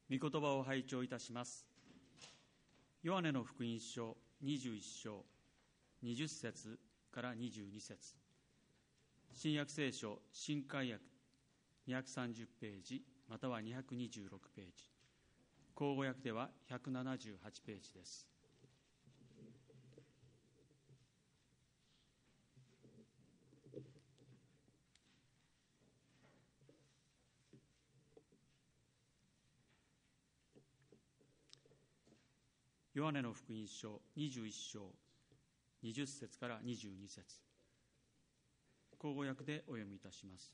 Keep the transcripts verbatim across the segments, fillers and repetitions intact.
御言葉を拝聴いたします。ヨハネの福音書にじゅういっ章にじゅっ節からにじゅうに節、新約聖書新海訳にひゃくさんじゅうページまたはにひゃくにじゅうろくページ、口語訳ではひゃくななじゅうはちページです。ヨハネの福音書にじゅういっ章にじゅっ節からにじゅうに節、口語訳でお読みいたします。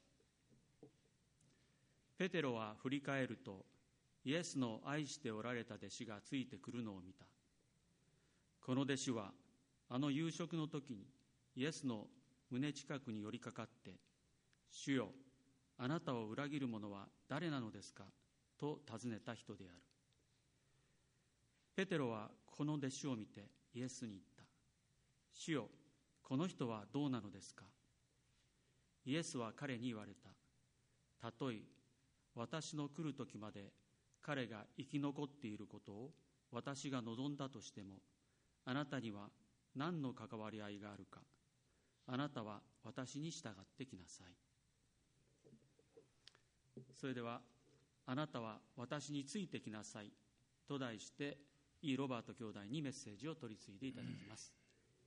ペテロは振り返ると、イエスの愛しておられた弟子がついてくるのを見た。この弟子はあの夕食の時にイエスの胸近くに寄りかかって、主よ、あなたを裏切る者は誰なのですかと尋ねた人である。ペテロはこの弟子を見てイエスに言った。主よ、この人はどうなのですか。イエスは彼に言われた。たとえ私の来る時まで彼が生き残っていることを私が望んだとしても、あなたには何の関わり合いがあるか。あなたは私に従ってきなさい。それでは、あなたは私についてきなさいと題して、イ・ロバート兄弟にメッセージを取り次いでいただきます。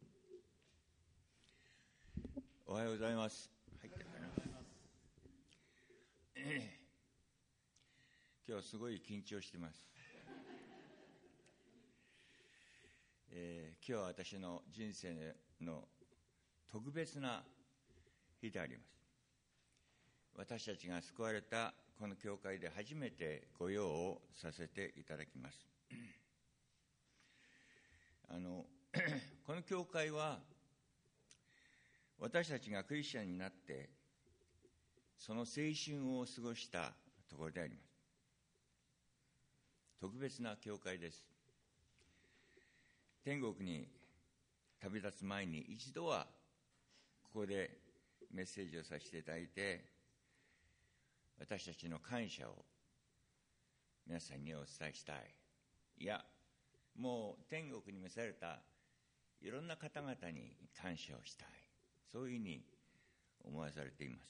おはようございます。入ってるかな。今日すごい緊張してます。えー、今日は私の人生の特別な日であります。私たちが救われたこの教会で初めて御用をさせていただきます。あのこの教会は私たちがクリスチャンになってその青春を過ごしたところであります。特別な教会です。天国に旅立つ前に一度はここでメッセージをさせていただいて、私たちの感謝を皆さんにお伝えしたい。いや、もう天国に召されたいろんな方々に感謝をしたい。そういうふうに思わされています。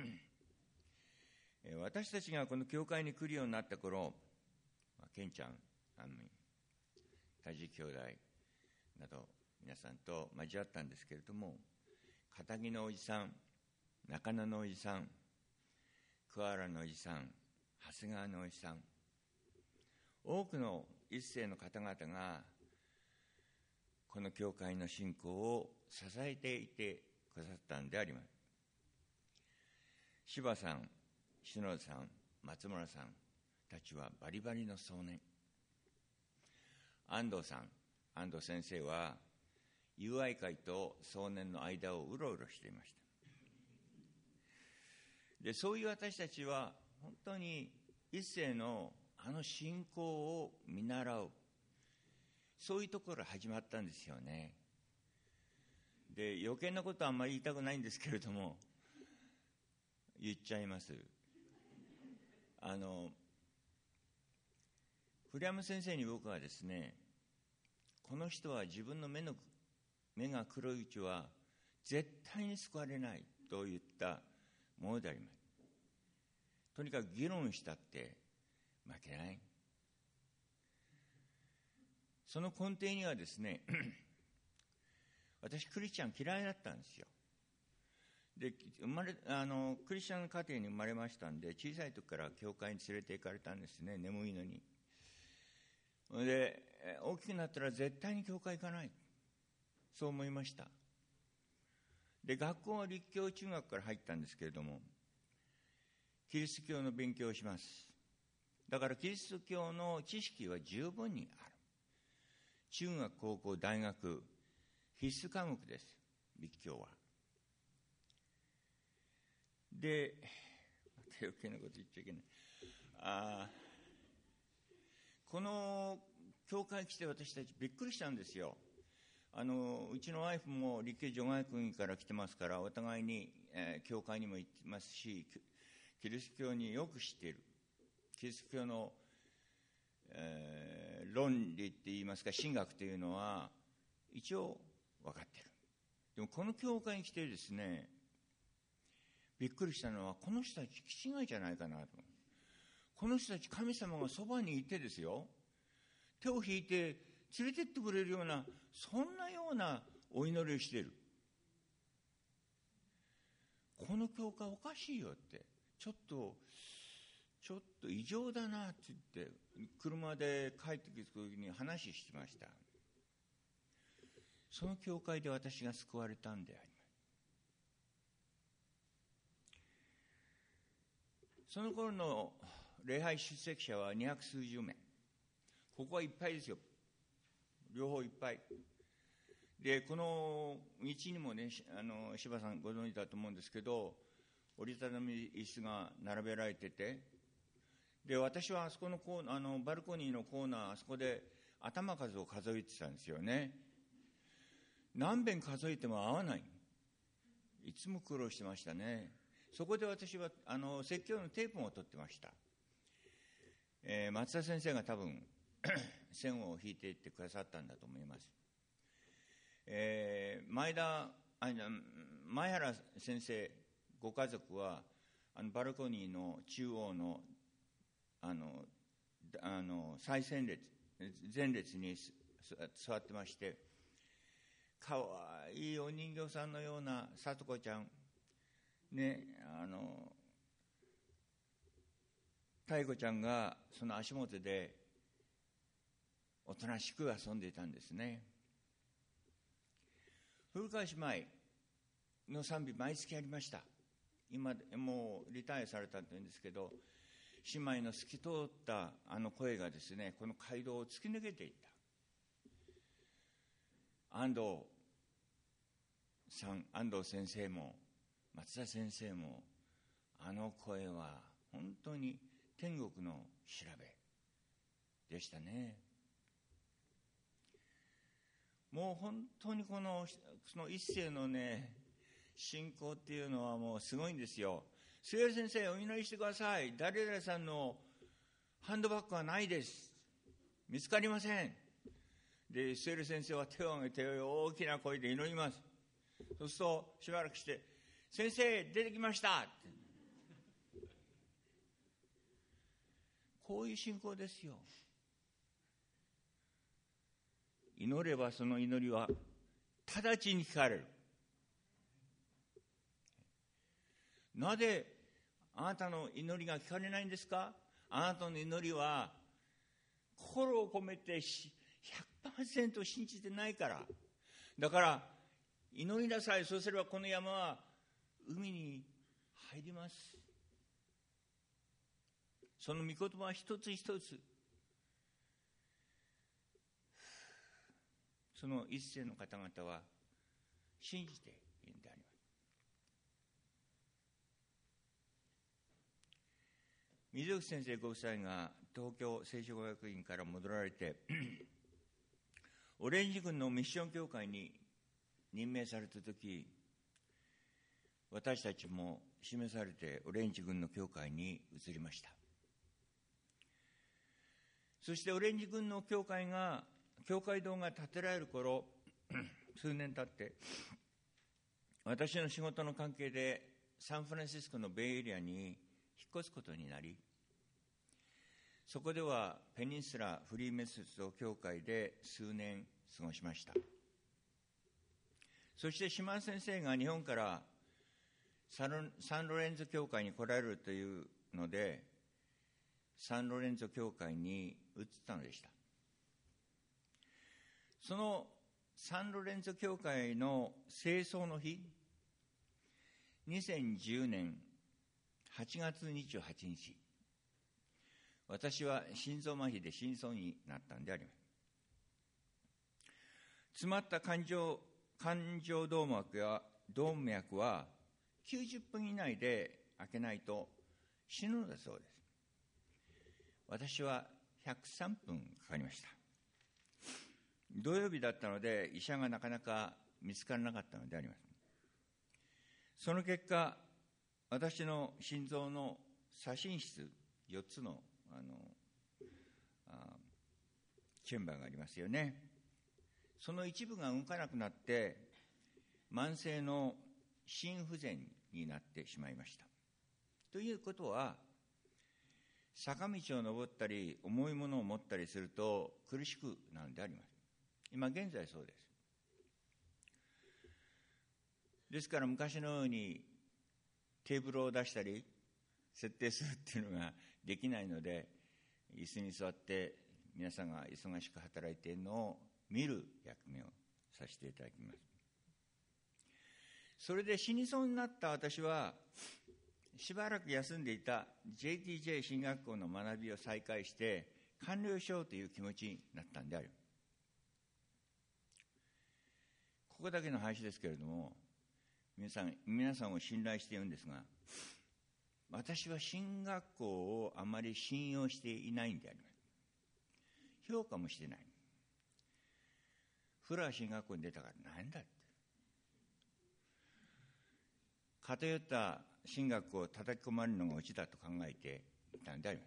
私たちがこの教会に来るようになった頃、ケンちゃん、あの梶兄弟など皆さんと交わったんですけれども、片木のおじさん、中野のおじさん、桑原のおじさん、長谷川のおじさん、多くの一世の方々がこの教会の信仰を支えていてくださったんであります。柴さん、篠田さん、松村さんたちはバリバリの少年。安藤さん、安藤先生は友愛会と少年の間をうろうろしていました。で、そういう私たちは本当に一世のあの信仰を見習う、そういうところから始まったんですよね。で、余計なことはあんまり言いたくないんですけれども、言っちゃいます。あの、古山先生に僕はですね、この人は自分の目の目が黒いうちは絶対に救われないと言ったものであります。とにかく議論したって負けない。その根底にはですね、私クリスチャン嫌いだったんですよ。で、生まれ、あの、クリスチャン家庭に生まれましたんで、小さい時から教会に連れて行かれたんですね、眠いのに。で、大きくなったら絶対に教会行かない。そう思いました。で、学校は立教中学から入ったんですけれども、キリスト教の勉強をします。だからキリスト教の知識は十分にある。中学、高校、大学、必須科目です。立教は。で、また余計なこと言っちゃいけない。あこの教会来て私たちびっくりしたんですよ。あの、うちのワイフも立教女学院から来てますから、お互いに、えー、教会にも行ってますし、キリスト教によく知っている。キリスト教のえー、論理って言いますか神学というのは一応分かっている。でもこの教会に来てですね、びっくりしたのはこの人たち気違いじゃないかなと。この人たち神様がそばにいてですよ、手を引いて連れてってくれるようなそんなようなお祈りをしている。この教会おかしいよって、ちょっとちょっと異常だなって言って車で帰ってくる時に話してました。その教会で私が救われたんであります。その頃の礼拝出席者は二百数十名。ここはいっぱいですよ。両方いっぱいで、この道にもね、あの柴さんご存知だと思うんですけど、折りたたみ椅子が並べられてて、で私はあそこのコーナー、あのバルコニーのコーナー、あそこで頭数を数えてたんですよね。何遍数えても合わない。いつも苦労してましたね。そこで私はあの説教のテープも取ってました。えー、松田先生が多分線を引いていってくださったんだと思います。えー、前田あ前原先生ご家族はあのバルコニーの中央のあのあの最前列前列に座ってまして、かわいいお人形さんのような里子ちゃんね、あの太子ちゃんがその足元でおとなしく遊んでいたんですね。古川姉妹の賛美毎月ありました。今もうリタイアされたというんですけど、姉妹の透き通ったあの声がですね、この街道を突き抜けていった。安藤さん、安藤先生も松田先生も、あの声は本当に天国の調べでしたね。もう本当にこのその一世のね信仰っていうのはもうすごいんですよ。末谷先生お祈りしてください。誰々さんのハンドバッグはないです。見つかりません。で末谷先生は手を挙げて大きな声で祈ります。そうするとしばらくして先生出てきましたって、こういう信仰ですよ。祈ればその祈りは直ちに聞かれる。なぜあなたの祈りが聞かれないんですか？あなたの祈りは心を込めて ひゃくパーセント 信じてないから。だから祈りなさい。そうすればこの山は海に入ります。その御言葉は一つ一つ、その一世の方々は信じているんであります。水口先生ご夫妻が東京聖書語学院から戻られてオレンジ郡のミッション教会に任命されたとき、私たちも示されてオレンジ郡の教会に移りました。そしてオレンジ郡の教会が教会堂が建てられる頃数年経って私の仕事の関係でサンフランシスコのベイエリアに引っ越すことになり、そこではペニンスラフリーメソッド教会で数年過ごしました。そして島先生が日本からサンロレンゾ教会に来られるというので、サンロレンゾ教会に移ったのでした。そのサンロレンゾ教会の清掃の日、にせんじゅうねんはちがつにじゅうはちにち、私は心臓麻痺で心臓になったんであります。詰まった感情感情動脈や動脈はきゅうじゅっぷん以内で開けないと死ぬのだそうです。私はひゃくさんぷんかかりました。土曜日だったので医者がなかなか見つからなかったのであります。その結果、私の心臓の左心室よっつの、あのチェンバーがありますよね。その一部が動かなくなって慢性の心不全になってしまいました。ということは、坂道を登ったり重いものを持ったりすると苦しくなるのであります。今現在そうです。ですから昔のようにテーブルを出したり設定するっていうのができないので、椅子に座って皆さんが忙しく働いているのを見る役目をさせていただきます。それで死にそうになった私は、しばらく休んでいた ジェイティージェー 進学校の学びを再開して完了しようという気持ちになったんである。ここだけの話ですけれども、皆さん、皆さんを信頼しているんですが、私は進学校をあまり信用していないんであります。評価もしてない。フラー進学校に出たからなんだって。偏った進学校を叩き込まれるのがオチだと考えていたんであります。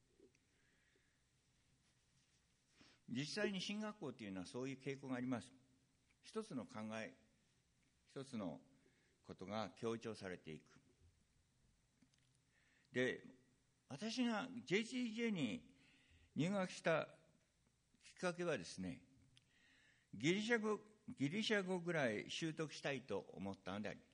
実際に進学校というのはそういう傾向があります。一つの考え、一つのことが強調されていく。で、私が ジェイティージェー に入学したきっかけはですね、ギリシャ語、ギリシャ語ぐらい習得したいと思ったのであります。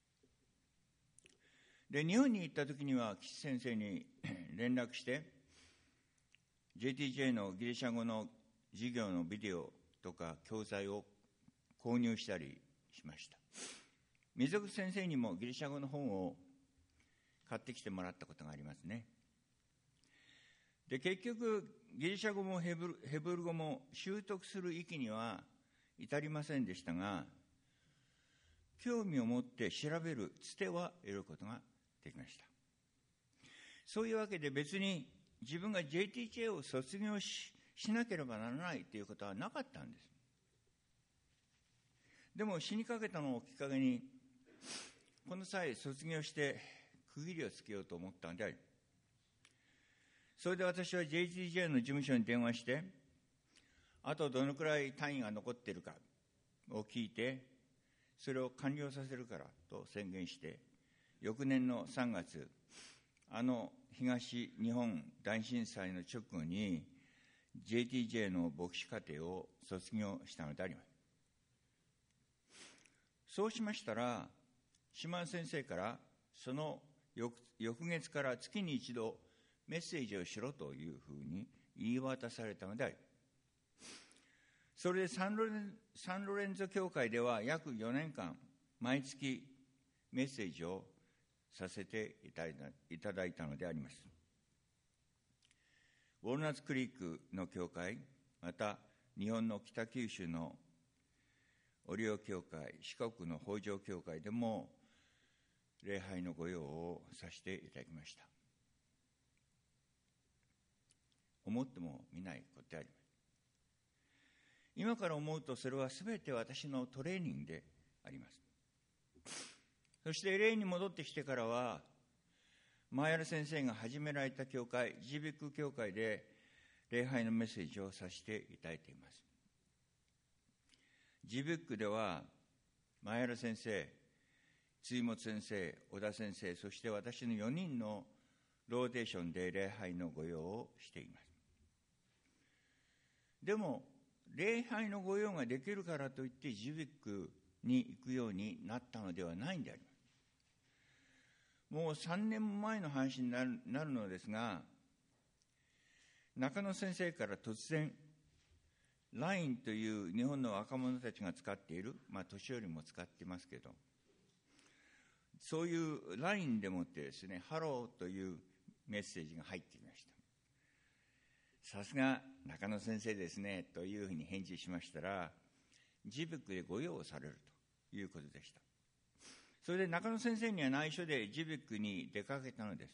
で、日本に行った時には岸先生に連絡して ジェイティージェー のギリシャ語の授業のビデオとか教材を購入したりしました。水口先生にもギリシャ語の本を買ってきてもらったことがありますね。で、結局ギリシャ語もヘブル、ヘブル語も習得する域には至りませんでしたが、興味を持って調べるつては得ることができました。そういうわけで別に自分が ジェイティージェー を卒業 し, しなければならないということはなかったんです。でも死にかけたのをきっかけに、この際卒業して区切りをつけようと思ったのであり、それで私は ジェイティージェー の事務所に電話して、あとどのくらい単位が残っているかを聞いて、それを完了させるからと宣言して、翌年のさんがつ、あの東日本大震災の直後に ジェイティージェー の牧師課程を卒業したのであります。そうしましたら、島先生からその 翌, 翌月から月に一度メッセージをしろというふうに言い渡されたのである。それでサンロレン、サンロレンゾ教会では約よねんかん毎月メッセージをさせていただいた、いただいたのであります。ウォールナッツクリークの教会、また日本の北九州のオリオ教会、四国の北条教会でも礼拝の御用をさせていただきました。思ってもみないことであります。今から思うとそれはすべて私のトレーニングであります。そして例に戻ってきてからは、前原先生が始められた教会、ジービック教会で礼拝のメッセージをさせていただいています。ジービックでは前原先生、辻本先生、小田先生、そして私のよにんのローテーションで礼拝の御用をしています。でも礼拝の御用ができるからといってジビックに行くようになったのではないんであります。もうさんねんまえの話にな る, なるのですが、中野先生から突然 ライン という日本の若者たちが使っている、まあ年寄りも使っていますけど、そういう ライン でもってですね、ハローというメッセージが入ってきました。さすが中野先生ですねというふうに返事しましたら、ジビックで御用をされるということでした。それで中野先生には内緒でジビックに出かけたのです。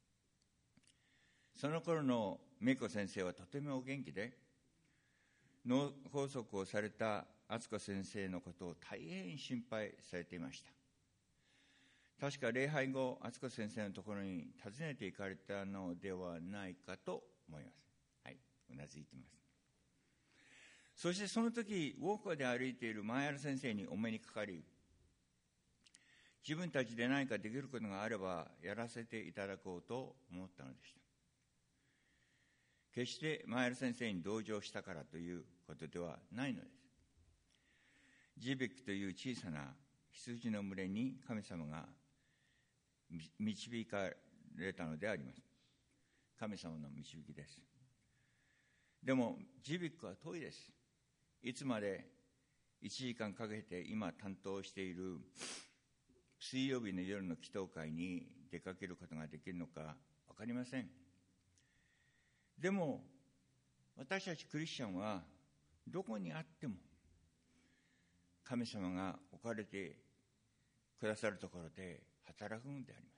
その頃の美子先生はとてもお元気で、脳梗塞をされた敦子先生のことを大変心配されていました。確か礼拝後、敦子先生のところに訪ねて行かれたのではないかと思います。 はい、うなずいています。そしてその時、ウォーカーで歩いている前原先生にお目にかかり、自分たちで何かできることがあればやらせていただこうと思ったのでした。決して前原先生に同情したからということではないのです。ジベックという小さな羊の群れに神様が導かれたのであります。神様の導きです。でもジベックは遠いです。いつまでいちじかんかけて今担当している水曜日の夜の祈祷会に出かけることができるのか分かりません。でも私たちクリスチャンはどこにあっても神様が置かれてくださるところで働くのであります。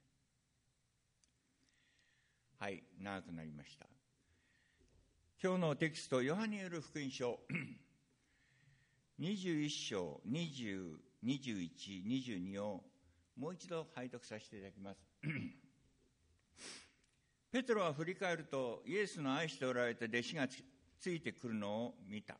はい、長くなりました。今日のテキスト、ヨハネによる福音書にじゅういっ章にじゅう、にじゅういち、にじゅうにをもう一度拝読させていただきます。ペテロは振り返ると、イエスの愛しておられた弟子が つ, ついてくるのを見た。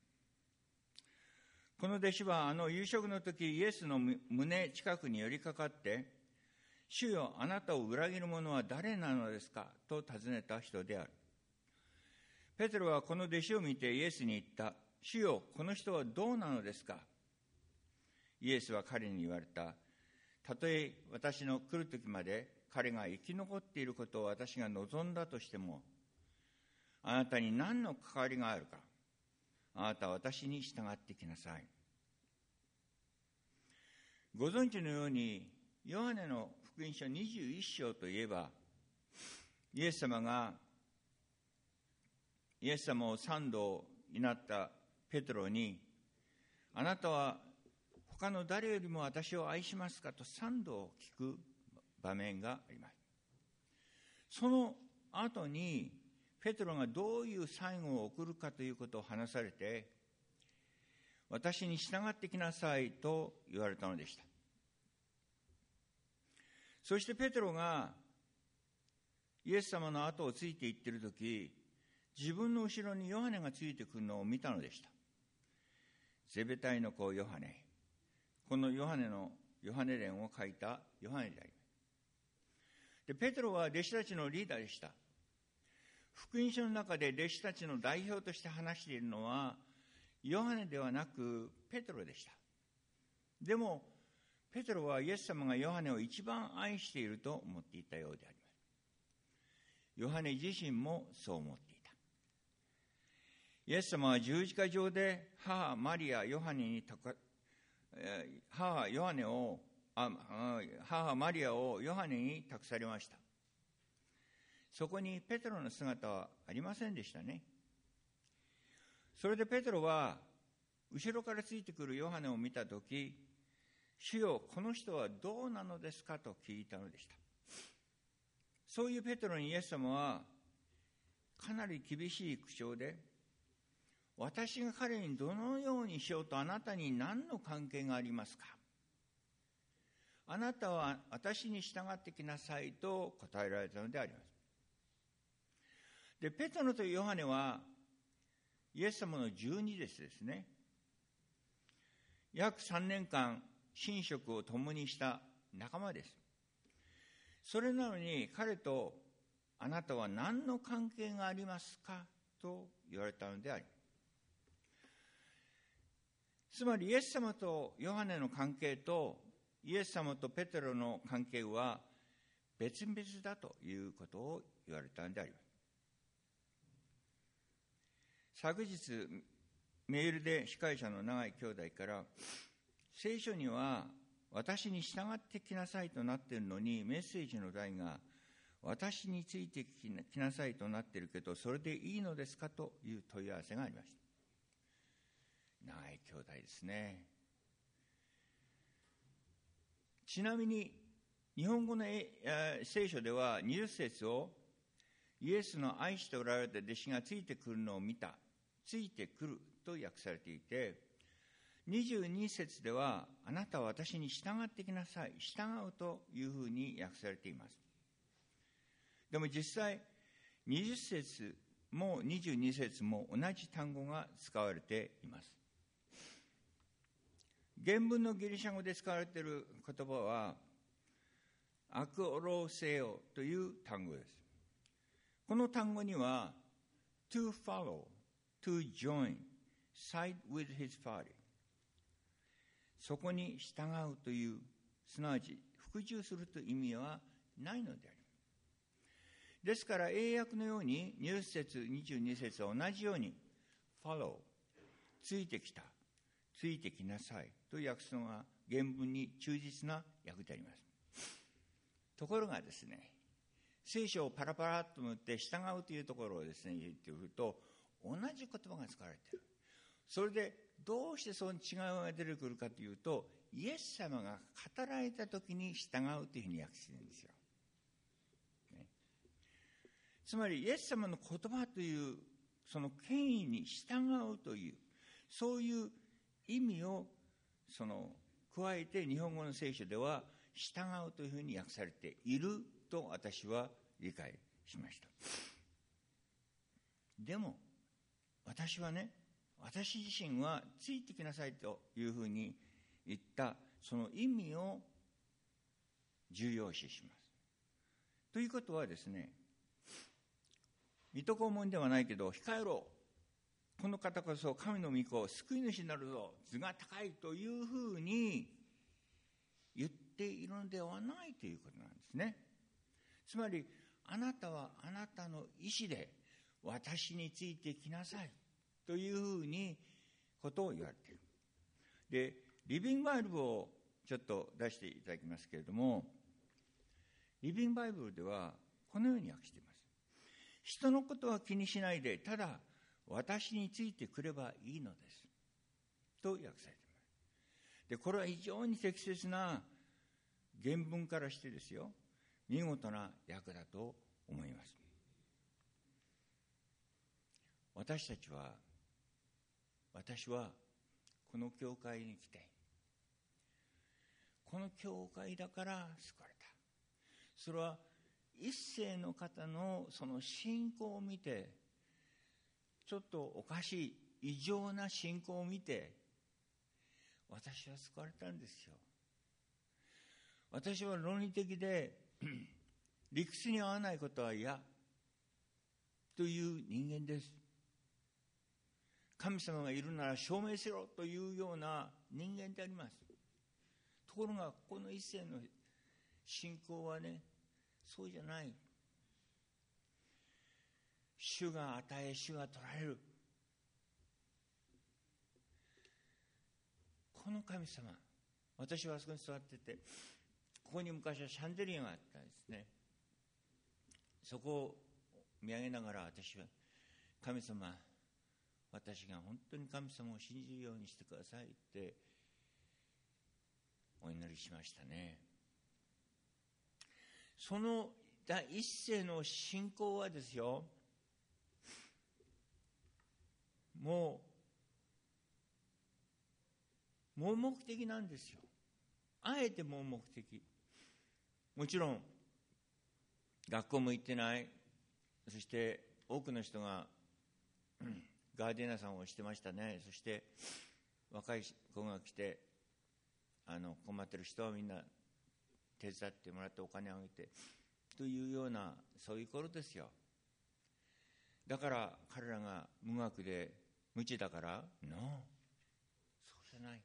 この弟子はあの夕食の時、イエスの胸近くに寄りかかって、主よ、あなたを裏切る者は誰なのですかと尋ねた人である。ペテロはこの弟子を見てイエスに言った。主よ、この人はどうなのですか。イエスは彼に言われた。たとえ私の来る時まで彼が生き残っていることを私が望んだとしても、あなたに何の関わりがあるか。あなたは私に従ってきなさい。ご存知のように、ヨハネの福音書にじゅういっ章といえば、イエス様が、イエス様を三度になったペテロに、あなたは他の誰よりも私を愛しますかと三度聞く場面があります。その後にペテロがどういう最後を送るかということを話されて、私に従ってきなさいと言われたのでした。そしてペテロがイエス様の後をついていっているとき、自分の後ろにヨハネがついてくるのを見たのでした。ゼベダイの子ヨハネ。このヨハネのヨハネ伝を書いたヨハネであります。で、ペテロは弟子たちのリーダーでした。福音書の中で弟子たちの代表として話しているのはヨハネではなくペテロでした。でもペテロはイエス様がヨハネを一番愛していると思っていたようであります。ヨハネ自身もそう思っていた。イエス様は十字架上で母マリアヨハネに母ヨハネをあ母マリアをヨハネに託されました。そこにペテロの姿はありませんでしたね。それでペテロは後ろからついてくるヨハネを見たとき、主よ、この人はどうなのですかと聞いたのでした。そういうペテロにイエス様はかなり厳しい口調で、私が彼にどのようにしようとあなたに何の関係がありますか。あなたは私に従ってきなさいと答えられたのであります。で、ペテロとヨハネはイエス様の十二弟子ですね。約さんねんかん寝食を共にした仲間です。それなのに彼とあなたは何の関係がありますかと言われたのであります。つまりイエス様とヨハネの関係とイエス様とペテロの関係は別々だということを言われたのであります。昨日メールで司会者の永井兄弟から聖書には私に従ってきなさいとなっているのにメッセージの題が私についてきなさいとなっているけどそれでいいのですかという問い合わせがありました。永井兄弟ですね。ちなみに日本語の聖書ではにじゅっ節をイエスの愛しておられた弟子がついてくるのを見た、ついてくると訳されていて、にじゅうに節ではあなたは私に従ってきなさい、従うというふうに訳されています。でも実際にじゅっ節もにじゅうに節も同じ単語が使われています。原文のギリシャ語で使われている言葉はアクオロセオという単語です。この単語には to follow, to join, side with his party、 そこに従うという、すなわち服従するという意味はないのであります。ですから英訳のようににじゅっ節にじゅうに節は同じように follow、 ついてきた、ついてきなさいと訳すのが原文に忠実な訳であります。ところがですね、聖書をパラパラっと塗って従うというところをですね言ってくると、同じ言葉が使われている。それでどうしてその違いが出てくるかというと、イエス様が語られた時に従うというふうに訳しているんですよ、ね、つまりイエス様の言葉というその権威に従うという、そういう意味をその加えて日本語の聖書では従うというふうに訳されていると私は理解しました。でも私はね、私自身はついてきなさいというふうに言ったその意味を重要視します。ということはですね、水戸黄門ではないけど控えろ、この方こそ神の御子、救い主になるぞ、図が高いというふうに言っているのではないということなんですね。つまりあなたはあなたの意志で私についてきなさいというふうにことを言われている。で、リビングバイブルをちょっと出していただきますけれども、リビングバイブルではこのように訳しています。人のことは気にしないで、ただ私についてくればいいのですと訳されています。で、これは非常に適切な原文からしてですよ、見事な訳だと思います。私たちは、私はこの教会に来て、この教会だから救われた。それは一世の方のその信仰を見て、ちょっとおかしい異常な信仰を見て、私は救われたんですよ。私は論理的で理屈に合わないことは嫌という人間です。神様がいるなら証明しろというような人間であります。ところがこの一世の信仰はね、そうじゃない。主が与え、主が取られる。この神様、私はあそこに座ってて、ここに昔はシャンデリアがあったんですね。そこを見上げながら私は、神様、私が本当に神様を信じるようにしてくださいってお祈りしましたね。その第一世の信仰はですよ、もう盲目的なんですよ。あえて盲目的。もちろん学校も行ってない、そして多くの人がガーデナーさんをしてましたね。そして若い子が来て、あの困ってる人はみんな手伝ってもらってお金をあげてというような、そういう頃ですよ。だから彼らが無学で無知だから、ノー、そうじゃない。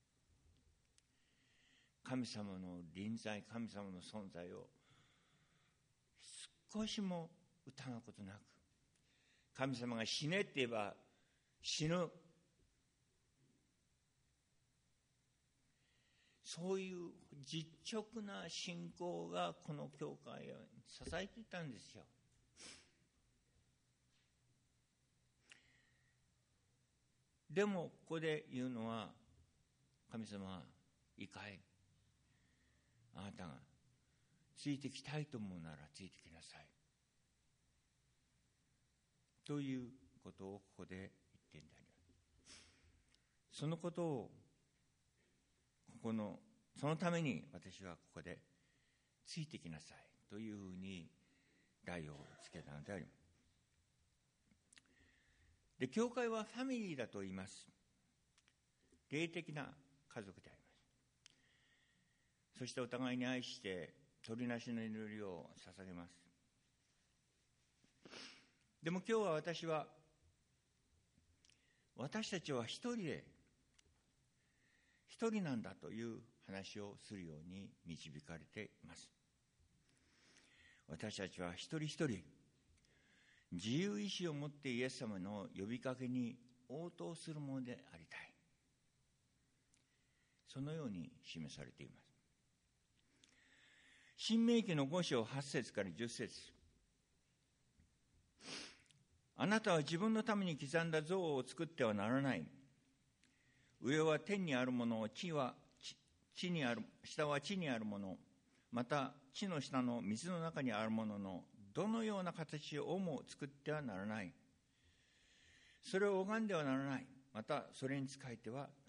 神様の臨在、神様の存在を少しも疑うことなく、神様が死ねって言えば死ぬ、そういう実直な信仰がこの教会を支えていたんですよ。でもここで言うのは、神様いいかい、あなたがついてきたいと思うならついてきなさいということをここで言っているんであります。そのことをここのそのために私はここでついてきなさいというふうに題をつけたのであります。 で、教会はファミリーだと言います。霊的な家族であります。そしてお互いに愛して取りなしの祈りを捧げます。でも今日は私は私たちは一人で一人なんだという話をするように導かれています。私たちは一人一人自由意志を持ってイエス様の呼びかけに応答するものでありたい。そのように示されています。申命記のご章はち節からじゅっ節。あなたは自分のために刻んだ像を作ってはならない。上は天にあるもの、地は地、地にある、下は地にあるもの、また地の下の水の中にあるもののどのような形をも作ってはならない。それを拝んではならない。またそれに仕えてはならない。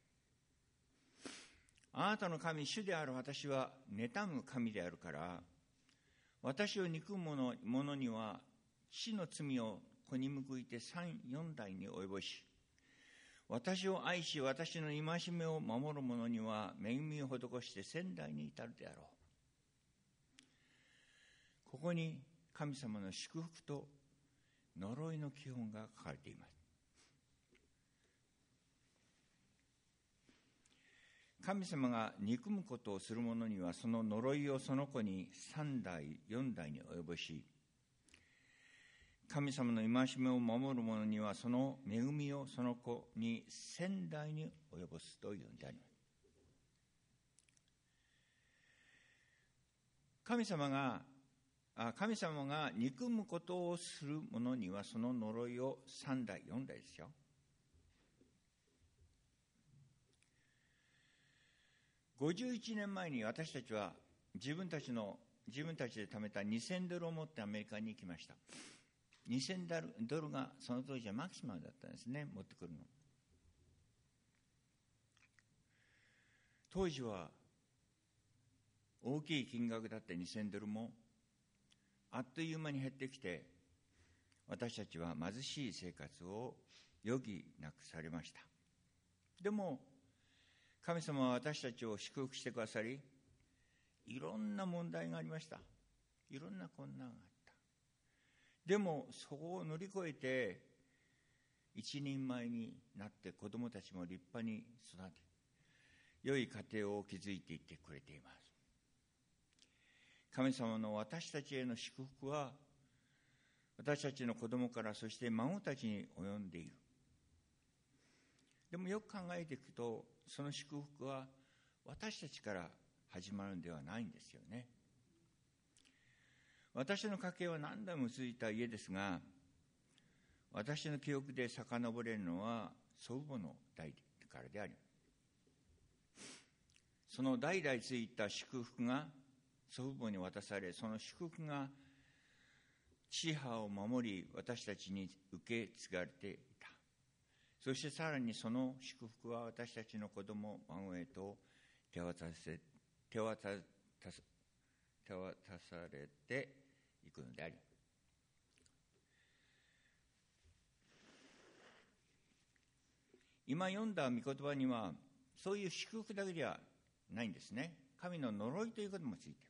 あなたの神、主である私は妬む神であるから、私を憎む者、者には死の罪を子に報いて三四代に及ぼし、私を愛し私の戒めを守る者には恵みを施して千代に至るであろう。ここに神様の祝福と呪いの基本が書かれています。神様が憎むことをする者にはその呪いをその子に三代四代に及ぼし、神様の戒めを守る者にはその恵みをその子に千代に及ぼすというのであります。神様が神様が憎むことをする者にはその呪いを三代四代ですよ。ごじゅういちねんまえに私たちは自分たちの自分たちで貯めたにせんドルを持ってアメリカに行きました。にせんドルがその当時はマキシマムだったんですね、持ってくるの。当時は大きい金額だったにせんドルもあっという間に減ってきて、私たちは貧しい生活を余儀なくされました。でも神様は私たちを祝福してくださり、いろんな問題がありました。いろんな困難があった。でもそこを乗り越えて一人前になって子供たちも立派に育て、良い家庭を築いていってくれています。神様の私たちへの祝福は私たちの子供からそして孫たちに及んでいる。でもよく考えていくと、その祝福は私たちから始まるんではないんですよね。私の家系は何代も続いた家ですが、私の記憶で遡れるのは祖父母の代からであり、その代々ついた祝福が祖父母に渡され、その祝福が地派を守り私たちに受け継がれていた。そしてさらにその祝福は私たちの子供孫へと手渡せ手渡た手渡されていくのであり、今読んだ御言葉にはそういう祝福だけではないんですね。神の呪いということもついている。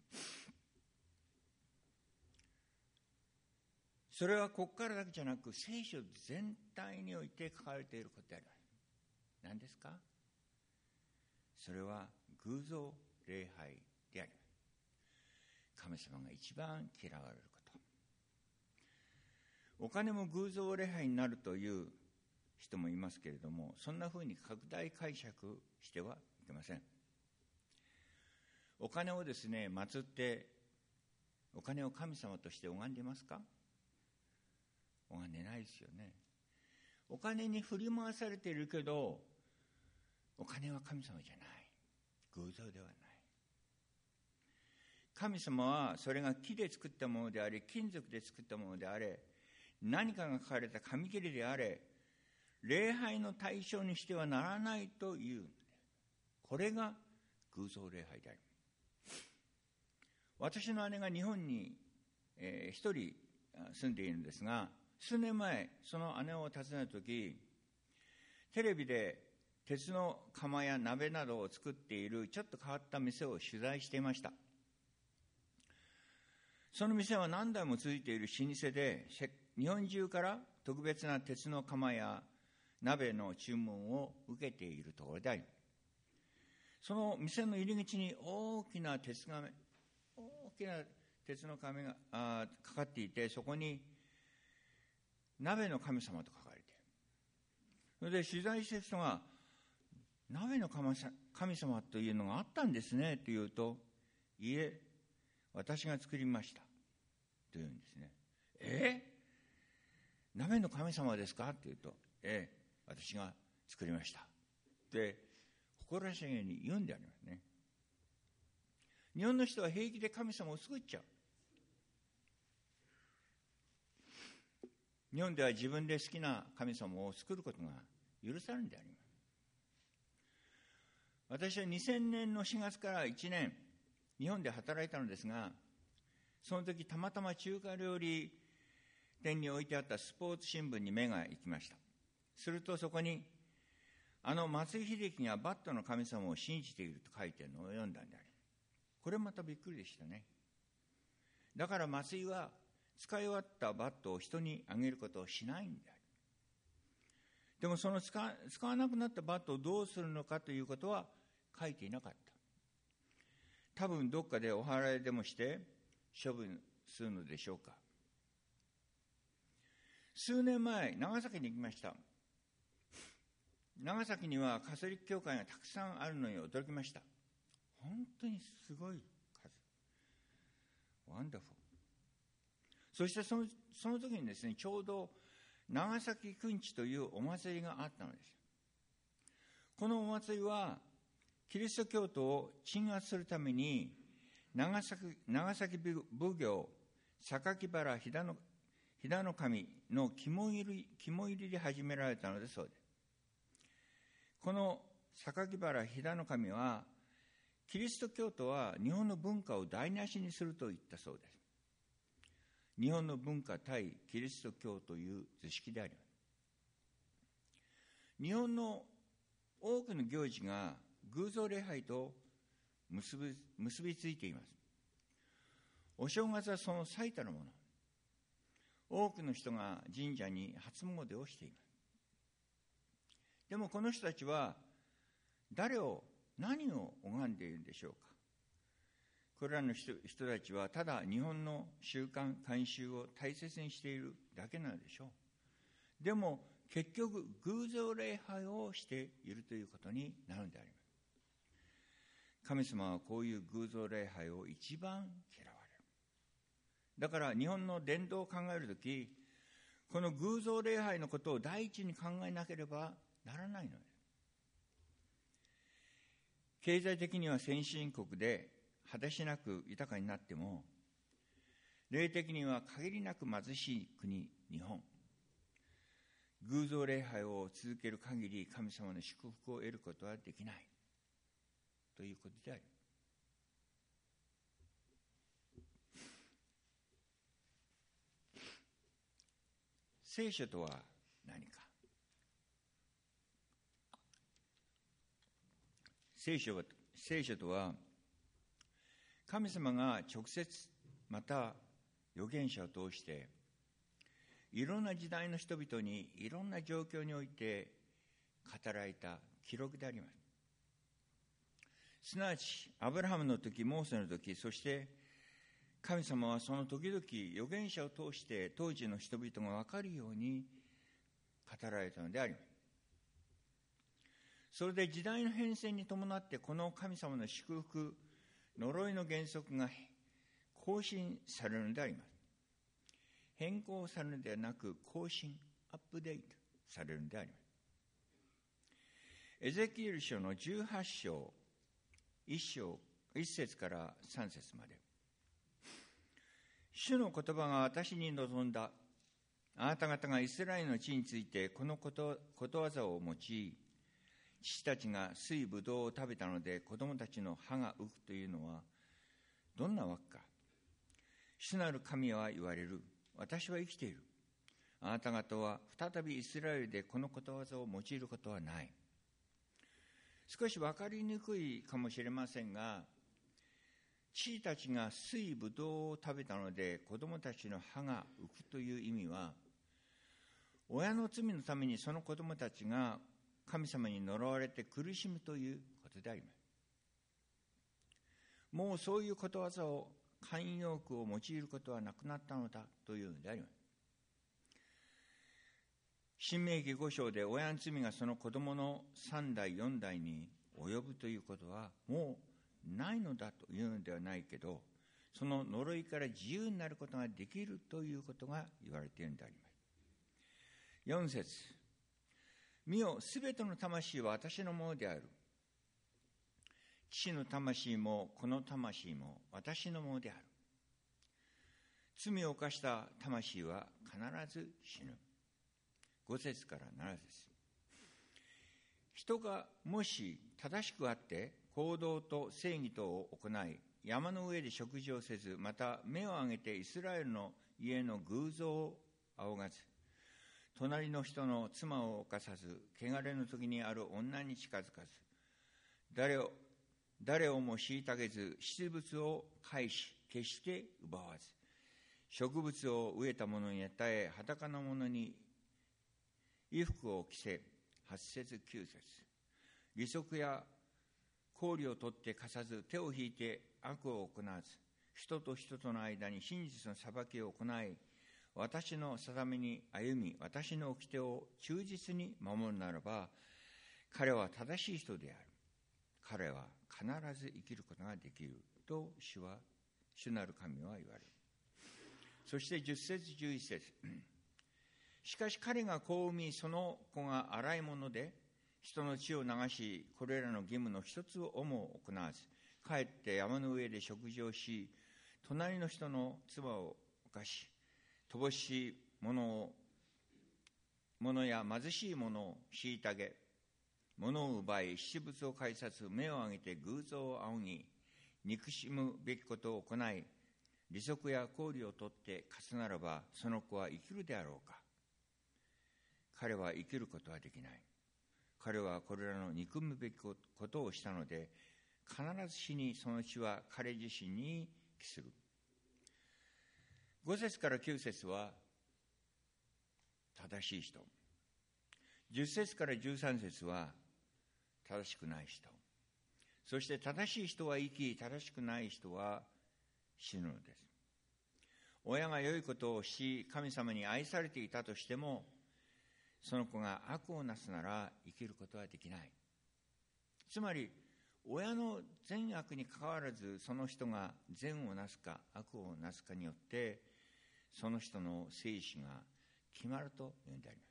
それはここからだけじゃなく聖書全体において書かれていることであります。何ですか？それは偶像礼拝であります。神様が一番嫌われること。お金も偶像礼拝になるという人もいますけれども、そんなふうに拡大解釈してはいけません。お金をですね、祀って、お金を神様として拝んでいますか？拝んでないですよね。お金に振り回されているけど、お金は神様じゃない。偶像ではない。神様はそれが木で作ったものであれ、金属で作ったものであれ、何かが書かれた紙切れであれ、礼拝の対象にしてはならないという。これが偶像礼拝である。私の姉が日本に、えー、一人住んでいるんですが、 数年前、その姉を訪ねたとき、テレビで鉄の釜や鍋などを作っているちょっと変わった店を取材していました。その店は何代も続いている老舗で、日本中から特別な鉄の釜や鍋の注文を受けているところであり、その店の入り口に大きな鉄が大きな鉄の紙があかかっていて、そこに鍋の神様と書かれている。それで取材している人が、鍋の神様というのがあったんですねと言うと、いえ、私が作りましたと言うんですね。え鍋の神様ですかと言うと、ええ、私が作りましたって誇らしげに言うんでありますね。日本の人は平気で神様を作っちゃう。日本では自分で好きな神様を作ることが許されるんであります。私はにせんねんのしがつからいちねん、日本で働いたのですが、その時たまたま中華料理店に置いてあったスポーツ新聞に目が行きました。するとそこに、あの松井秀喜がバットの神様を信じていると書いているのを読んだんであり、これまたびっくりでしたね。だから松井は使い終わったバットを人にあげることをしないんである。でもその使使わなくなったバットをどうするのかということは書いていなかった。多分どっかでお祓いでもして処分するのでしょうか。数年前、長崎に行きました。長崎にはカトリック教会がたくさんあるのに驚きました。本当にすごい数。ワンダフル。そしてその、その時にですね、ちょうど長崎くんちというお祭りがあったのです。このお祭りはキリスト教徒を鎮圧するために長崎、長崎奉行榊原飛騨の飛騨の神の肝入り、肝入りで始められたのでそうです。この榊原飛騨の神は、キリスト教徒は日本の文化を台無しにすると言ったそうです。日本の文化対キリスト教という図式であります。日本の多くの行事が偶像礼拝と結び、結びついています。お正月はその最たるもの。多くの人が神社に初詣をしています。でもこの人たちは誰を何を拝んでいるんでしょうか。これらの 人, 人たちはただ日本の習慣慣習を大切にしているだけなのでしょう。でも結局偶像礼拝をしているということになるのであります。神様はこういう偶像礼拝を一番嫌われる。だから日本の伝統を考えるとき、この偶像礼拝のことを第一に考えなければならないのです。経済的には先進国で果てしなく豊かになっても、霊的には限りなく貧しい国、日本。偶像礼拝を続ける限り神様の祝福を得ることはできないということである。聖書とは何か。聖書は、聖書とは神様が直接また預言者を通していろんな時代の人々にいろんな状況において語られた記録であります。すなわちアブラハムの時、モーセの時、そして神様はその時々預言者を通して当時の人々が分かるように語られたのであります。それで時代の変遷に伴ってこの神様の祝福、呪いの原則が更新されるのであります。変更されるのではなく更新、アップデートされるのであります。エゼキエル書のじゅうはち章いち章いち節からさん節まで。主の言葉が私に臨んだ。あなた方がイスラエルの地についてこのことことわざを用い、父たちが水ぶどうを食べたので子供たちの歯が浮くというのはどんなわけか。主なる神は言われる。私は生きている。 あなた方は再びイスラエルでこのことわざを用いることはない。少し分かりにくいかもしれませんが、父たちが水ぶどうを食べたので子供たちの歯が浮くという意味は、親の罪のためにその子供たちが神様に呪われて苦しむということであります。もうそういうことわざを、慣用句を用いることはなくなったのだというのであります。申命記ご章で親の罪がその子供のさん代よん代に及ぶということはもうないのだというのではないけど、その呪いから自由になることができるということが言われているのであります。よん節、見よ、すべての魂は私のものである。父の魂もこの魂も私のものである。罪を犯した魂は必ず死ぬ。ご節からなな節。人がもし正しくあって行動と正義とを行い、山の上で食事をせず、また目を上げてイスラエルの家の偶像を仰がず、隣の人の妻を犯さず、汚れの時にある女に近づかず、誰を誰をも虐げず、出物を返し決して奪わず、植物を植えた者に与え、裸の者に衣服を着せ、はち節きゅう節。利息や香料を取って貸さず、手を引いて悪を行わず、人と人との間に真実の裁きを行い、私の定めに歩み、私の掟を忠実に守るならば、彼は正しい人である。彼は必ず生きることができると主は、主なる神は言われる。そしてじゅっ節じゅういち節。しかし彼が子を産み、その子が荒いもので人の血を流し、これらの義務の一つをも行わず、帰って山の上で食事をし、隣の人の妻を犯し、乏しいものを物や貧しいものを虐げ、物を奪い、私物を返さず、目を上げて偶像を仰ぎ、憎しむべきことを行い、利息や香料を取って貸すならば、その子は生きるであろうか。彼は生きることはできない。彼はこれらの憎むべきことをしたので、必ず死に、その血は彼自身に帰する。ご節からきゅう節は正しい人。じゅっ節からじゅうさん節は正しくない人。そして正しい人は生き、正しくない人は死ぬのです。親が良いことをし、神様に愛されていたとしても、その子が悪をなすなら生きることはできない。つまり、親の善悪にかかわらず、その人が善をなすか悪をなすかによって、その人の生死が決まるというんであり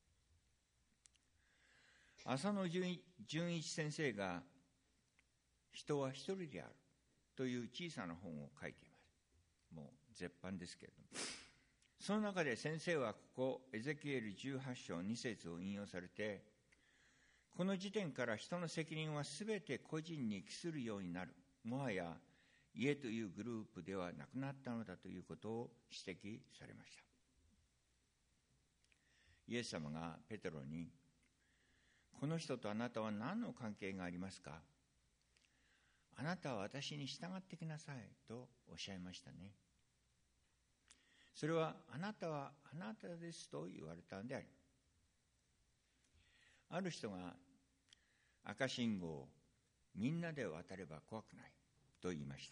ます。浅野純一先生が、人は一人であるという小さな本を書いています。もう絶版ですけれども。その中で先生はここ、エゼキエルじゅうはち章に節を引用されて、この時点から人の責任はすべて個人に帰するようになる。もはや家というグループではなくなったのだということを指摘されました。イエス様がペテロに、この人とあなたは何の関係がありますか？あなたは私に従ってきなさいとおっしゃいましたね。それはあなたはあなたですと言われたんであり、ある人が赤信号をみんなで渡れば怖くないと言いました。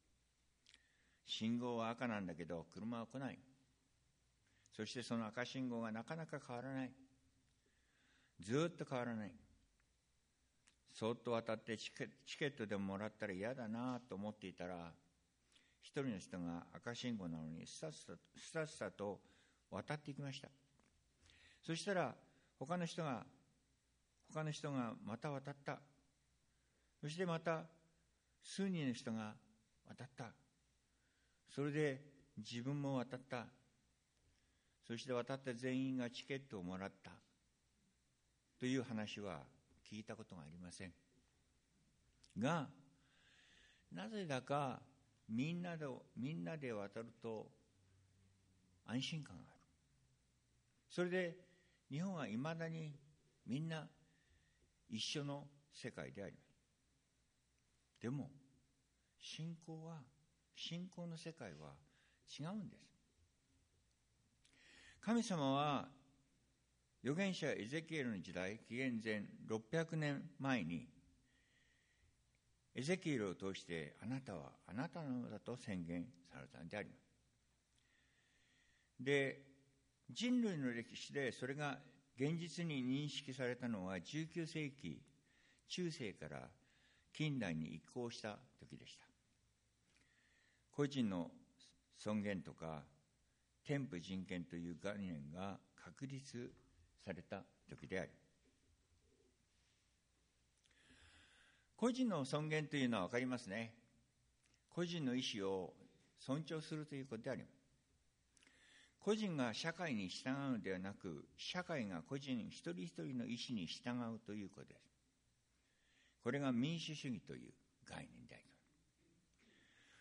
信号は赤なんだけど車は来ない。そしてその赤信号がなかなか変わらない。ずっと変わらない。そっと渡ってチケ、チケットでももらったら嫌だなと思っていたら、一人の人が赤信号なのにスタスタスタスタと渡っていきました。そしたら他の人が他の人がまた渡った。そしてまた数人の人が渡った。それで自分も渡った。そして渡った全員がチケットをもらったという話は聞いたことがありませんが、なぜだかみんなでみんなで渡ると安心感がある。 それで日本はいまだにみんな一緒の世界であります。でも信仰は信仰の世界は違うんです。神様は預言者エゼキエルの時代、紀元前ろっぴゃくねんまえにエゼキエルを通して、あなたはあなたのものだと宣言されたのであります。で、人類の歴史でそれが現実に認識されたのはじゅうきゅうせいき中世から近代に移行した時でした。個人の尊厳とか天賦人権という概念が確立された時である。個人の尊厳というのは分かりますね。個人の意思を尊重するということであります。個人が社会に従うのではなく、社会が個人一人一人の意思に従うということです。これが民主主義という概念であります。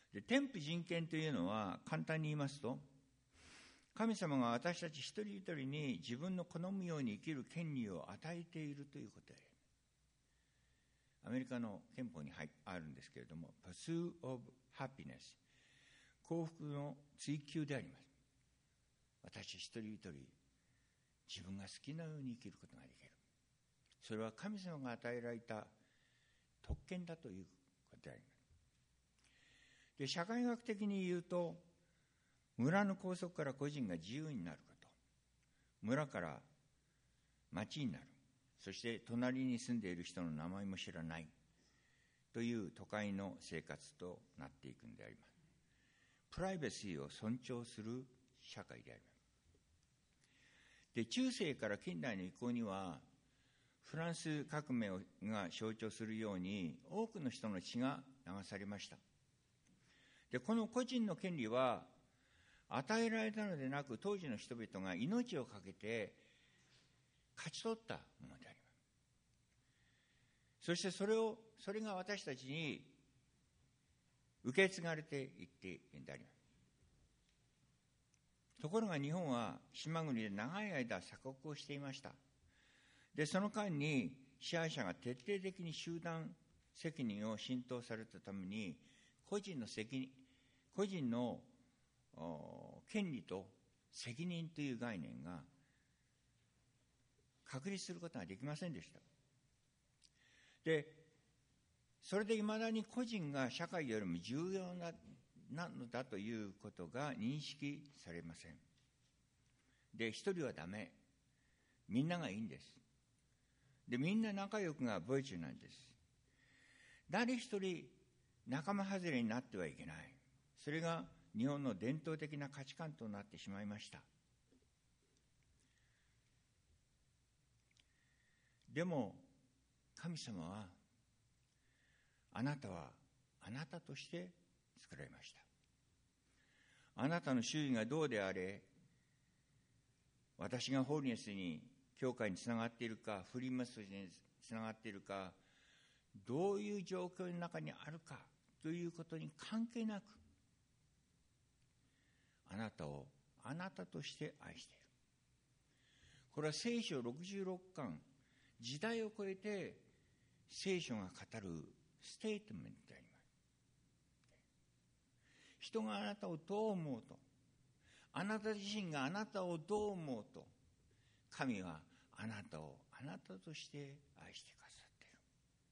で、天賦人権というのは簡単に言いますと、神様が私たち一人一人に自分の好むように生きる権利を与えているということであります。アメリカの憲法にあるんですけれども、Pursuit of Happiness、幸福の追求であります。私一人一人自分が好きなように生きることができる。それは神様が与えられた特権だということであります。で、社会学的に言うと、村の拘束から個人が自由になること、村から町になる、そして隣に住んでいる人の名前も知らないという都会の生活となっていくのであります。プライバシーを尊重する社会であります。で、中世から近代の移行には、フランス革命が象徴するように多くの人の血が流されました。で、この個人の権利は与えられたのでなく、当時の人々が命を懸けて勝ち取ったものであります。そしてそれをそれが私たちに受け継がれていっているのであります。ところが日本は島国で長い間鎖国をしていました。で、その間に支配者が徹底的に集団責任を浸透されたために、個人の責任、個人の権利と責任という概念が確立することができませんでした。で、それでいまだに個人が社会よりも重要ななのだということが認識されません。で、一人はダメ。みんながいいんです。で、みんな仲良くがボイチュなんです。誰一人仲間外れになってはいけない。それが日本の伝統的な価値観となってしまいました。でも、神様は、あなたはあなたとして作られました。あなたの周囲がどうであれ、私がホーリネスに、教会につながっているか、フリーメッセージにつながっているか、どういう状況の中にあるかということに関係なく、あなたをあなたとして愛している。これは聖書ろくじゅうろっかん、時代を超えて聖書が語るステートメントであります。人があなたをどう思うと、あなた自身があなたをどう思うと、神はあなたをあなたとして愛してくださっている。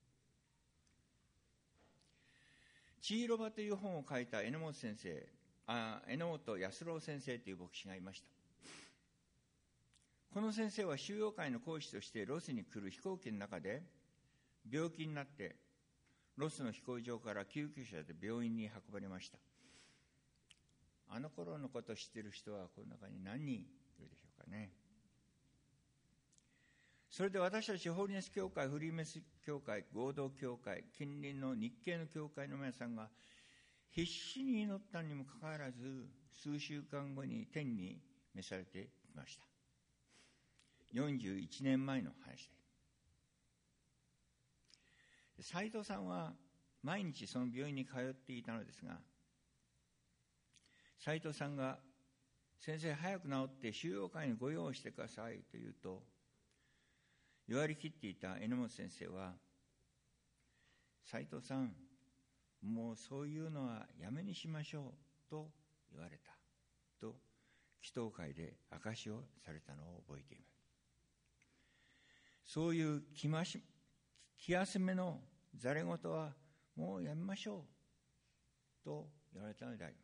千尋場という本を書いた榎本先生、あ榎本安郎先生という牧師がいました。この先生は修養会の講師としてロスに来る飛行機の中で病気になって、ロスの飛行場から救急車で病院に運ばれました。あの頃のことを知っている人はこの中に何人いるでしょうかね。それで私たちホーリネス教会、フリーメス教会、合同教会、近隣の日系の教会の皆さんが必死に祈ったにもかかわらず、数週間後に天に召されてきました。よんじゅういちねんまえの話です。斉藤さんは毎日その病院に通っていたのですが、斉藤さんが先生早く治って収容会にご用意してくださいと言うと、弱りきっていた榎本先生は、斉藤さん、もうそういうのはやめにしましょうと言われたと祈祷会で証しをされたのを覚えています。そういう気まし気休めのざれ言はもうやめましょうと言われたのであります。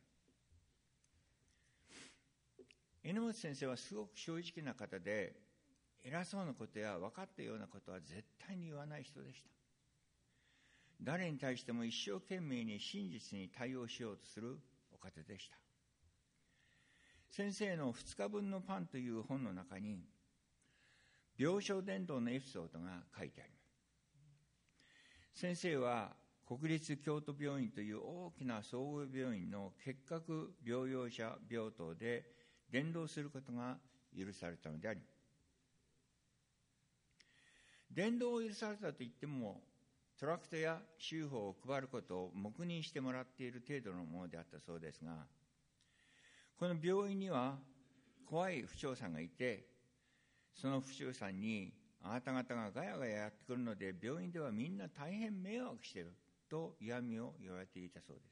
榎本先生はすごく正直な方で、偉そうなことや分かったようなことは絶対に言わない人でした。誰に対しても一生懸命に真実に対応しようとするお方でした。先生のふつかぶんのパンという本の中に、病床伝道のエピソードが書いてあります。先生は国立京都病院という大きな総合病院の結核療養者病棟で伝道することが許されたのであり、伝道を許されたといっても、トラクトや州法を配ることを黙認してもらっている程度のものであったそうですが、この病院には怖い婦長さんがいて、その婦長さんに、あなた方がガヤガヤやってくるので病院ではみんな大変迷惑していると嫌味を言われていたそうです。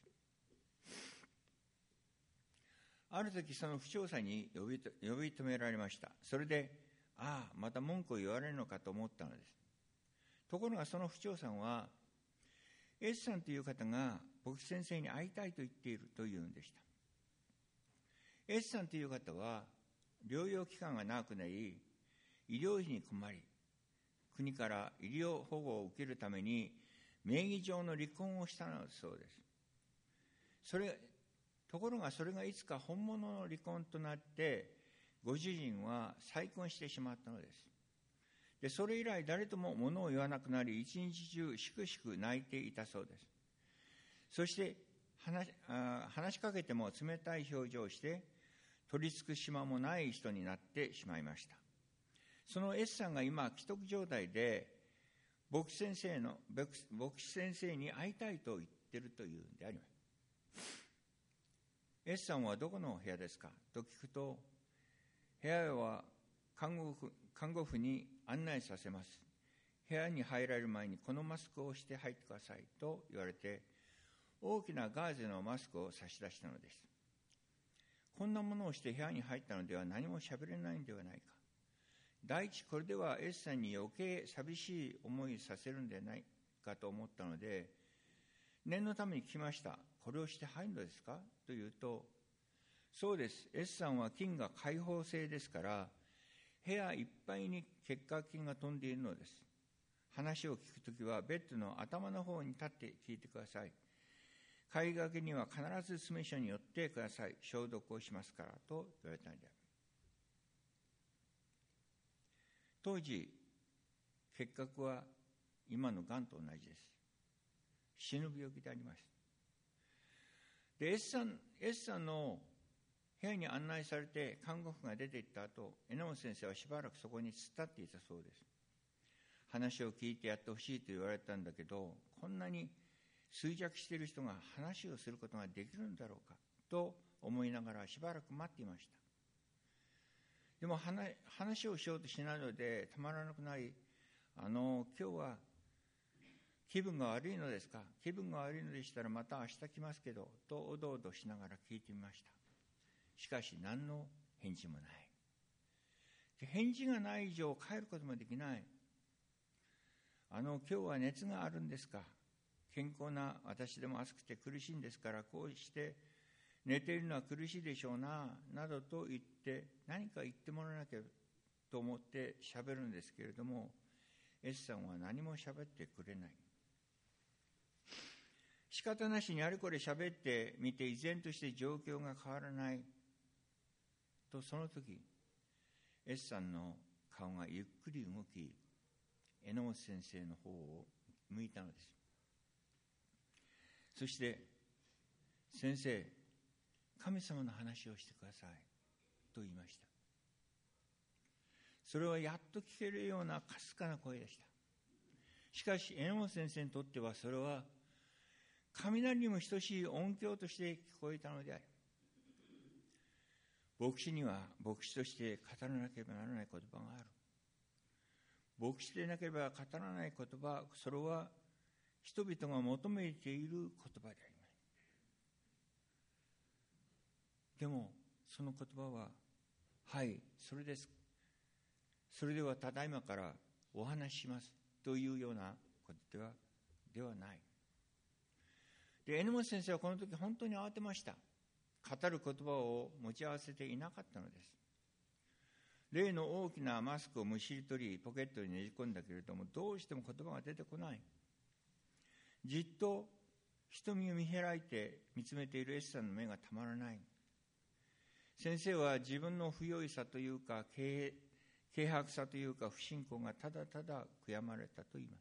ある時その婦長さんに呼びと呼び止められました。それで、ああまた文句を言われるのかと思ったのです。ところがその婦長さんは、 S さんという方が牧師先生に会いたいと言っているというんでした。 S さんという方は療養期間が長くなり、医療費に困り、国から医療保護を受けるために名義上の離婚をしたのだそうです。それところがそれがいつか本物の離婚となって、ご主人は再婚してしまったのです。でそれ以来誰とも物を言わなくなり、一日中しくしく泣いていたそうです。そして話あ話しかけても冷たい表情をして取り付く島もない人になってしまいました。その S さんが今危篤状態で牧師先生の牧師先生に会いたいと言っているというんであります。 S さんはどこの部屋ですかと聞くと、部屋は看護婦、看護婦に案内させます。部屋に入られる前にこのマスクをして入ってくださいと言われて、大きなガーゼのマスクを差し出したのです。こんなものをして部屋に入ったのでは何も喋れないんではないか。第一、これでは S さんに余計寂しい思いさせるんではないかと思ったので、念のために聞きました。これをして入るのですかと言うと、そうです。 S さんは菌が開放性ですから、部屋いっぱいに結核菌が飛んでいるのです。話を聞くときはベッドの頭の方に立って聞いてください。帰りがけには必ず詰め所に寄ってください。消毒をしますからと言われたのである。当時、結核は今のがんと同じです。死ぬ病気であります。で、S さん、S さんの部屋に案内されて看護婦が出て行った後、榎本先生はしばらくそこに突っ立っていたそうです。話を聞いてやってほしいと言われたんだけど、こんなに衰弱している人が話をすることができるんだろうかと思いながらしばらく待っていました。でも話をしようとしないのでたまらなくなり、あの今日は気分が悪いのですか、気分が悪いのでしたらまた明日来ますけどとおどおどしながら聞いてみました。しかし何の返事もない。で返事がない以上帰ることもできない。あの今日は熱があるんですか、健康な私でも暑くて苦しいんですから、こうして寝ているのは苦しいでしょうな、などと言って何か言ってもらわなきゃと思って喋るんですけれども、 S さんは何も喋ってくれない。仕方なしにあれこれ喋ってみて依然として状況が変わらないと、その時 S さんの顔がゆっくり動き、榎本先生の方を向いたのです。そして先生、神様の話をしてくださいと言いました。それはやっと聞けるようなかすかな声でした。しかし榎本先生にとってはそれは雷にも等しい音響として聞こえたのである。 牧師には牧師として語らなければならない言葉がある。牧師でなければ語らない言葉、それは人々が求めている言葉であります。でもその言葉は、はい、それです。それではただいまからお話ししますというようなことではではない。で、榎本先生はこの時本当に慌てました。語る言葉を持ち合わせていなかったのです。例の大きなマスクをむしり取り、ポケットにねじ込んだけれども、どうしても言葉が出てこない。じっと瞳を見開いて見つめている S さんの目がたまらない。先生は自分の不用意さというか、軽薄さというか、不信仰がただただ悔やまれたと言います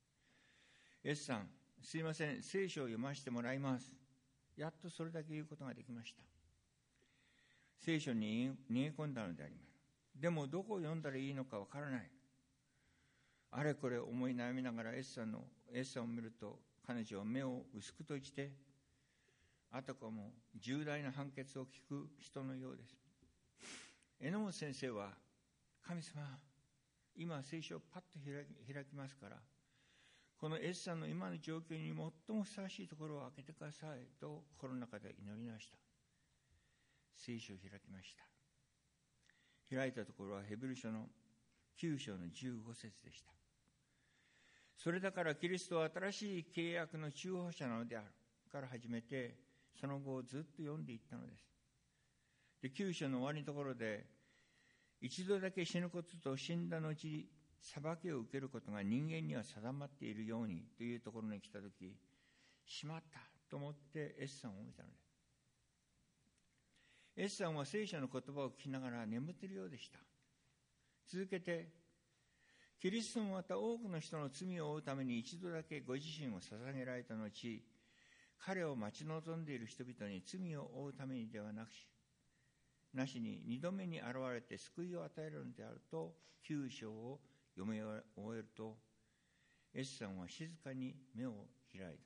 。S さん、すいません、聖書を読ませてもらいます。やっとそれだけ言うことができました。聖書に逃げ込んだのであります。でもどこを読んだらいいのかわからない。あれこれ思い悩みながら S さんの S さんを見ると、彼女は目を薄く閉じて、あたかも重大な判決を聞く人のようです。榎本先生は、神様、今聖書をパッと開き、開きますから、この S さんの今の状況に最もふさわしいところを開けてくださいと心の中で祈りました。聖書を開きました。開いたところはヘブル書のきゅう章のじゅうご節でした。それだからキリストは新しい契約の中保者なのであるから始めて、その後をずっと読んでいったのです。で、きゅう章の終わりのところで、一度だけ死ぬことと死んだ後、裁きを受けることが人間には定まっているようにというところに来たとき、しまったと思って S さんを見たのです。S さんは聖書の言葉を聞きながら眠っているようでした。続けて、キリストもまた多くの人の罪を負うために一度だけご自身を捧げられた後、彼を待ち望んでいる人々に罪を負うためにではなくし、なしに二度目に現れて救いを与えるのであると、きゅう章を読み終えると、S さんは静かに目を開いたのです。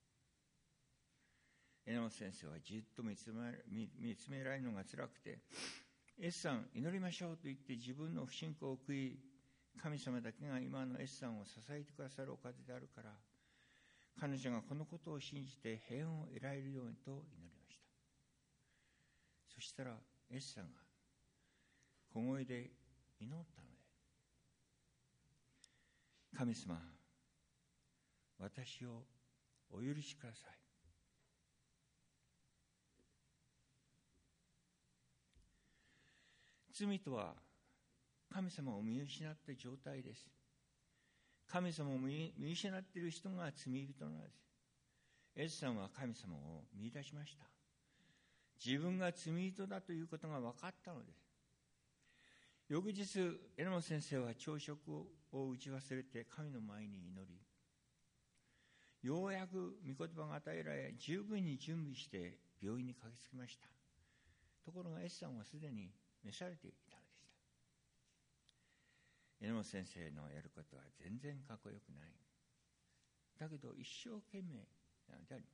榎本先生はじっと見つめ、見つめられるのが辛くて、S さん祈りましょうと言って自分の不信仰を悔い、神様だけが今の S さんを支えてくださるお方であるから、彼女がこのことを信じて平安を得られるようにと祈りました。そしたら S さんが小声で祈ったので、神様、私をお許しください。罪とは神様を見失った状態です。神様を見失っている人が罪人なんです。S さんは神様を見出しました。自分が罪人だということが分かったのです。翌日、榎本先生は朝食を打ち忘れて神の前に祈り、ようやく御言葉が与えられ、十分に準備して病院に駆けつけました。ところが S さんはすでに召されていたのでした。榎本先生のやることは全然かっこよくない。だけど一生懸命なのであります。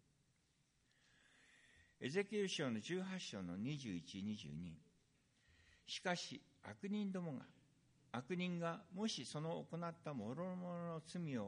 エゼキエル書のじゅうはち章のにじゅういち、にじゅうに。しかし悪人どもが、悪人がもしその行った諸々の罪を